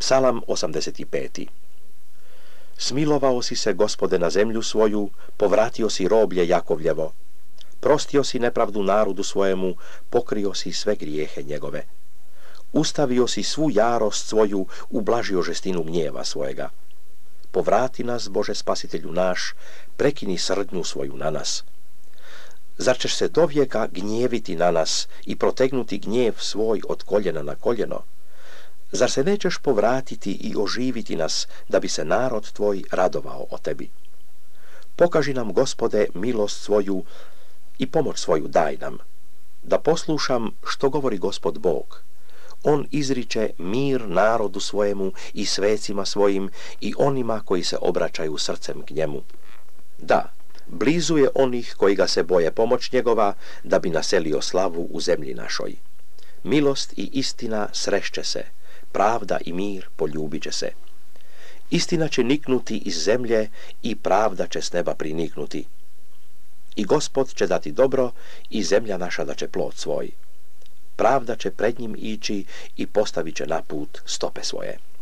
Psalam 85. Smilovao si se, Gospode, na zemlju svoju, povratio si roblje Jakovljevo. Prostio si nepravdu narodu svojemu, pokrio si sve grijehe njegove. Ustavio si svu jarost svoju, ublažio žestinu gnjeva svojega. Povrati nas, Bože spasitelju naš, prekini srdnju svoju na nas. Zar ćeš se dovijeka gnjeviti na nas i protegnuti gnjev svoj od koljena na koljeno? Zar se nećeš povratiti i oživiti nas, da bi se narod tvoj radovao o tebi? Pokaži nam, Gospode, milost svoju i pomoć svoju daj nam, da poslušam što govori Gospod Bog. On izriče mir narodu svojemu i svecima svojim i onima koji se obraćaju srcem k njemu. Da, blizu je onih koji ga se boje pomoć njegova, da bi naselio slavu u zemlji našoj. Milost i istina srešće se, pravda i mir poljubit će se. Istina će niknuti iz zemlje i pravda će s neba priniknuti. I Gospod će dati dobro i zemlja naša da će plod svoj. Pravda će pred njim ići i postavit će na put stope svoje.